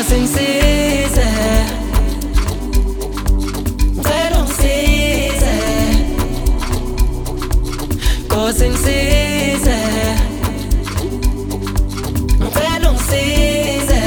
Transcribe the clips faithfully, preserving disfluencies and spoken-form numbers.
Nkosi ngisize, ngicela ungisize. Nkosi ngisize, ngicela ungisize.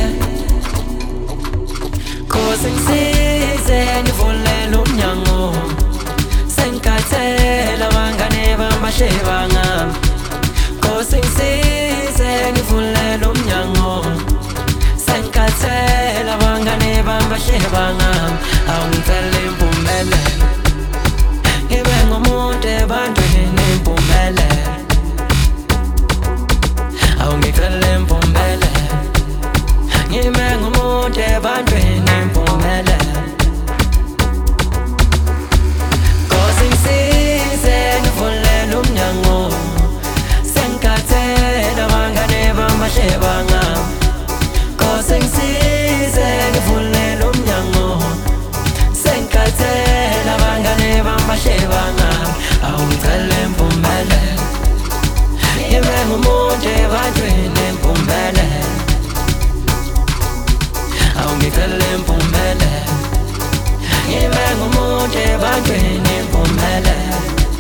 Nkosi ngisize, ngivulela umnyango. Sengikhathele abangane bamasheba ngami. Nkosi ngisize, ngivulela umnyango. Sengikhathele abangane bamasheba ngami. Awungicela impumelelo, ngibe ngumuntu ebantwini impumelelo. Awungicela impumelelo, ngibe ngumuntu ebantwini impumelelo. Nkosi ngisize, ngivulela umnyango. Sengikhathele abangane bamasheba ngami. Nkosi ngisize, ngivulela umnyango. Sengikhathele abangane bamasheba ngami. Awungicela impumelelo, ngibe ngumuntu ebantwini impumelelo. Awungicela impumelelo, ngibe ngumuntu ebantwini impumelelo.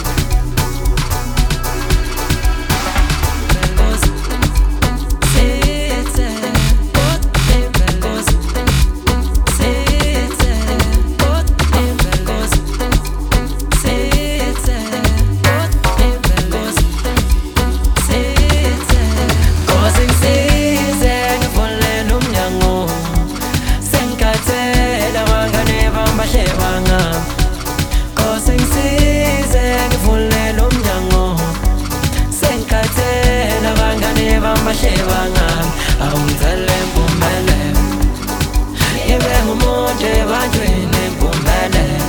Nkosi ngisize, ngivulela umnyango. Sengikhathele abangane bamasheba ngami. Awungicela impumelelo, ngibe ngumuntu ebantwini impumelelo.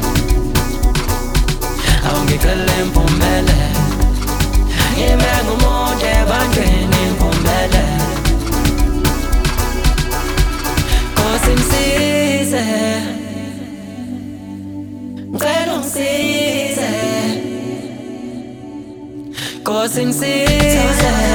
Awungicela impumelelo, ngibe ngumuntu ebantwini impumelelo. Nkosi ngisize, ngicela ungisize. Nkosi ngisize.